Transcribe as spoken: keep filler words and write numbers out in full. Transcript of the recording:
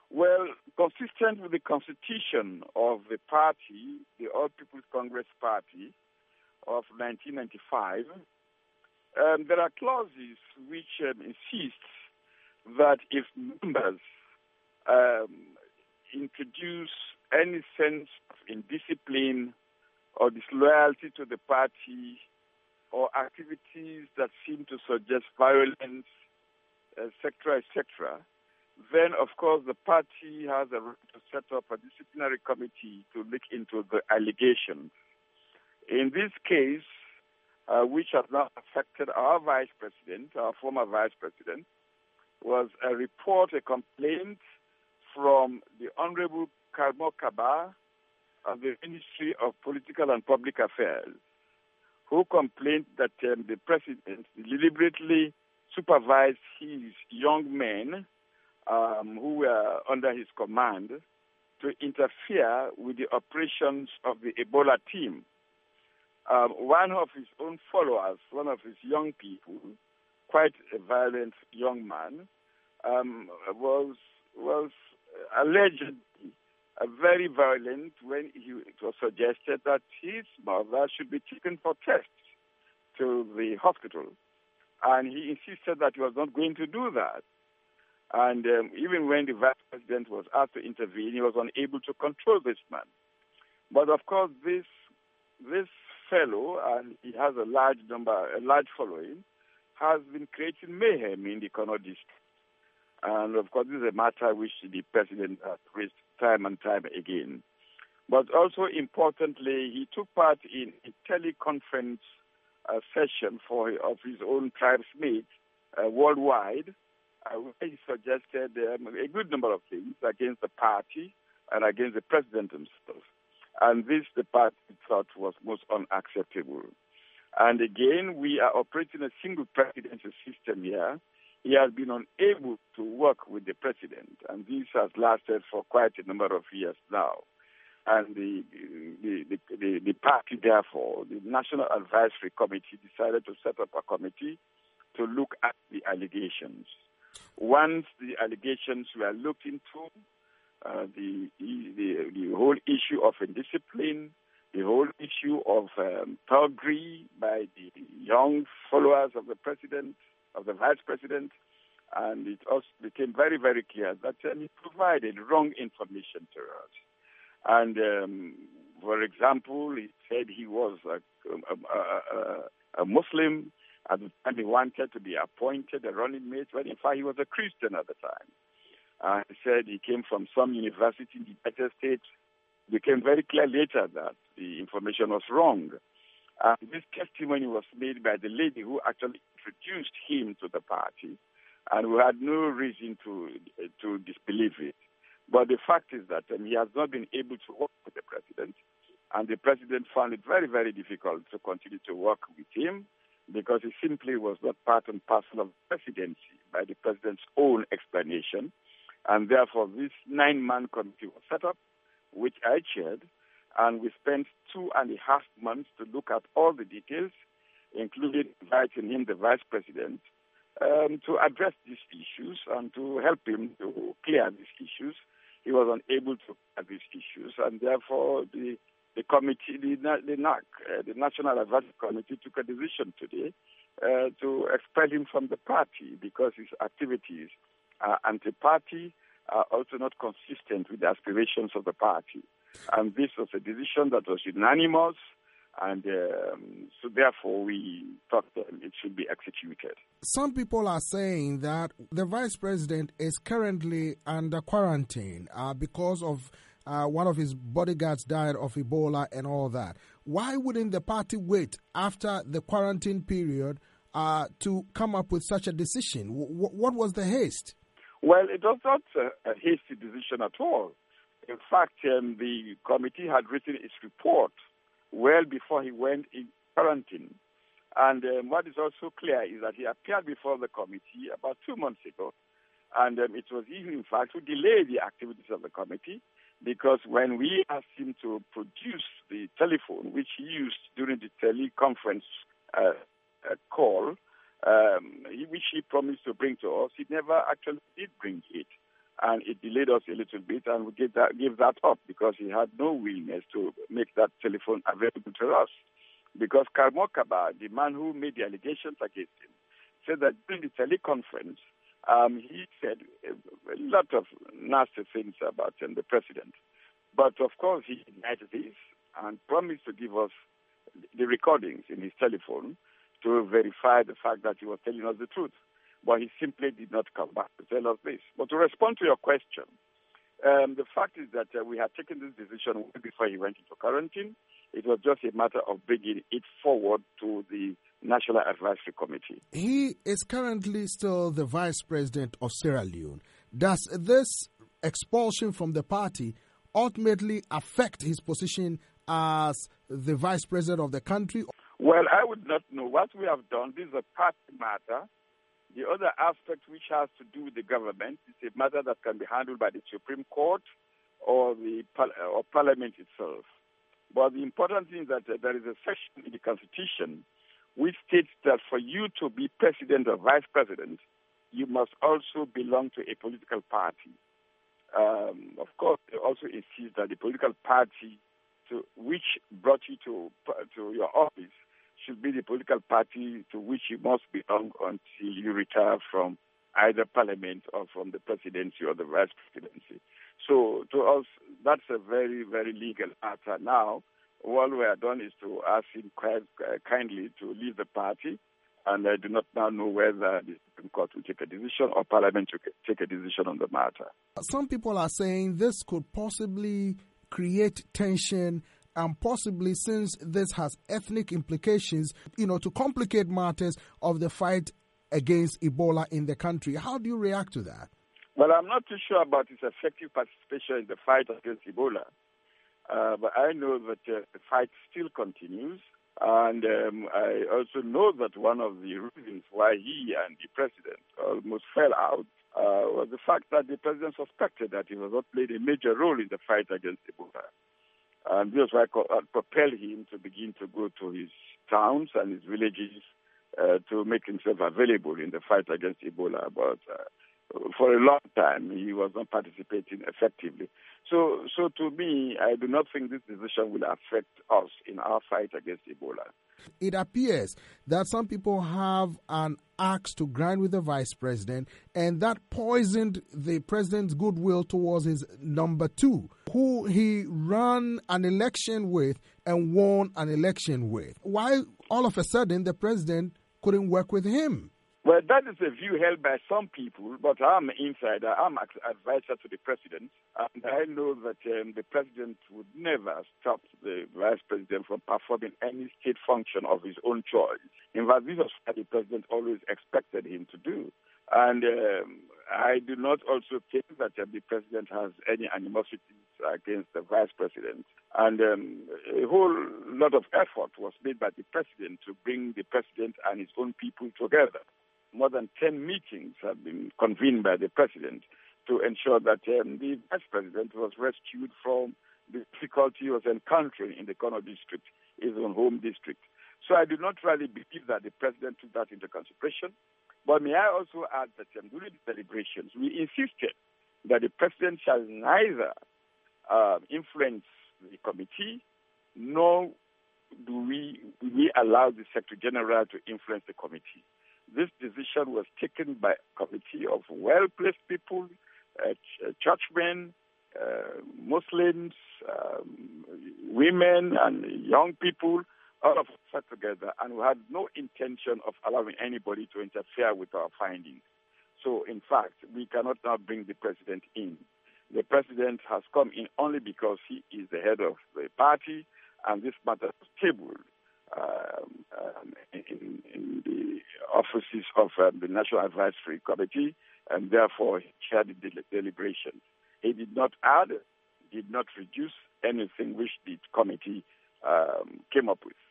Well, consistent with the constitution of the party, the All People's Congress Party of nineteen ninety-five, um, there are clauses which um, insist that if members um, introduce any sense of indiscipline or disloyalty to the party or activities that seem to suggest violence, et cetera, et cetera, then, of course, the party has a right to set up a disciplinary committee to look into the allegations. In this case, uh, which has now affected our vice president, our former vice president, was a report, a complaint from the Honorable Karmo Kaba of the Ministry of Political and Public Affairs, who complained that um, the president deliberately supervised his young men um, who were under his command to interfere with the operations of the Ebola team. Um, one of his own followers, one of his young people, quite a violent young man, um, was was allegedly uh, very violent when he, it was suggested that his mother should be taken for tests to the hospital. And he insisted that he was not going to do that. And um, even when the vice president was asked to intervene, he was unable to control this man. But of course, this this fellow, and he has a large number, a large following, has been creating mayhem in the Kono district. And of course, this is a matter which the president has raised time and time again. But also importantly, he took part in a teleconference uh, session for of his own tribesmates uh, worldwide, uh, where he suggested um, a good number of things against the party and against the president himself. And this the party thought was most unacceptable. And again, we are operating a single presidential system here. He has been unable to work with the president, and this has lasted for quite a number of years now. And the the, the, the, the party, therefore, the National Advisory Committee decided to set up a committee to look at the allegations. Once the allegations were looked into, uh, the, the, the whole issue of indiscipline, the whole issue of um, thuggery by the young followers of the president, of the vice president, and it also became very, very clear that um, he provided wrong information to us. And, um, for example, he said he was a, a, a, a Muslim at the time he wanted to be appointed a running mate, when in fact he was a Christian at the time. Uh, he said he came from some university in the United States. It became very clear later that the information was wrong. And this testimony was made by the lady who actually introduced him to the party, and we had no reason to to disbelieve it. But the fact is that um, he has not been able to work with the president, and the president found it very, very difficult to continue to work with him because he simply was not part and parcel of the presidency by the president's own explanation. And therefore, this nine-man committee was set up, which I chaired, and we spent two and a half months to look at all the details, including inviting him, the vice president, um, to address these issues and to help him to clear these issues. He was unable to clear these issues, and therefore the the committee, the, the N A C, uh, the National Advisory Committee, took a decision today uh, to expel him from the party because his activities are anti-party, are also not consistent with the aspirations of the party. And this was a decision that was unanimous, and um, so therefore we thought that it should be executed. Some people are saying that the vice president is currently under quarantine uh, because of uh, one of his bodyguards died of Ebola and all that. Why wouldn't the party wait after the quarantine period uh, to come up with such a decision? W- what was the haste? Well, it was not a, a hasty decision at all. In fact, um, the committee had written its report well before he went in quarantine. And um, what is also clear is that he appeared before the committee about two months ago. And um, it was he, in fact, who delayed the activities of the committee, because when we asked him to produce the telephone, which he used during the teleconference uh, uh, call, um, which he promised to bring to us, he never actually did bring it. and it delayed us a little bit, and we gave that, gave that up because he had no willingness to make that telephone available to us. Because Karmo Kaba, the man who made the allegations against him, said that during the teleconference, um, he said a lot of nasty things about um, the president. But of course, he denied this and promised to give us the recordings in his telephone to verify the fact that he was telling us the truth. But he simply did not come back to tell us this. But to respond to your question, um, the fact is that uh, we had taken this decision way before he went into quarantine. It was just a matter of bringing it forward to the National Advisory Committee. He is currently still the vice president of Sierra Leone. Does this expulsion from the party ultimately affect his position as the vice president of the country? Well, I would not know. What we have done, this is a party matter. The other aspect which has to do with the government is a matter that can be handled by the Supreme Court or the or Parliament itself. But the important thing is that uh, there is a section in the Constitution which states that for you to be president or vice president, you must also belong to a political party. Um, of course, it also insists that the political party to which brought you to to your office should be the political party to which you must belong until you retire from either parliament or from the presidency or the vice presidency. So to us, that's a very, very legal matter. Now, all we have done is to ask him quite uh, kindly to leave the party, and I do not now know whether the Supreme Court will take a decision or Parliament will take a decision on the matter. Some people are saying this could possibly create tension, and possibly, since this has ethnic implications, you know, to complicate matters of the fight against Ebola in the country. How do you react to that? Well, I'm not too sure about his effective participation in the fight against Ebola. Uh, but I know that uh, the fight still continues. And um, I also know that one of the reasons why he and the president almost fell out uh, was the fact that the president suspected that he was not played a major role in the fight against Ebola. And this was why I propelled him to begin to go to his towns and his villages uh, to make himself available in the fight against Ebola. But uh, for a long time, he was not participating effectively. So, so to me, I do not think this decision will affect us in our fight against Ebola. It appears that some people have an axe to grind with the vice president, and that poisoned the president's goodwill towards his number two, who he ran an election with and won an election with. Why all of a sudden the president couldn't work with him? Well, that is a view held by some people, but I'm an insider. I'm an advisor to the president, and I know that um, the president would never stop the vice president from performing any state function of his own choice. In fact, this was what the president always expected him to do. And um, I do not also think that uh, the president has any animosity against the vice president. And um, a whole lot of effort was made by the president to bring the president and his own people together. More than ten meetings have been convened by the president to ensure that um, the vice president was rescued from the difficulty he was encountering in the Kono district, his own home district. So I do not really believe that the president took that into consideration. But may I also add that um, during the deliberations, we insisted that the president shall neither uh, influence the committee, nor do we, we allow the Secretary General to influence the committee. This decision was taken by a committee of well-placed people, uh, ch- churchmen, uh, Muslims, um, women, and young people, all of us sat together, and we had no intention of allowing anybody to interfere with our findings. So, in fact, we cannot now bring the president in. The president has come in only because he is the head of the party, and this matter was tabled um, um, in, in the offices of um, the National Advisory Committee, and therefore he chaired the del- deliberations. He did not add, did not reduce anything which the committee um, came up with.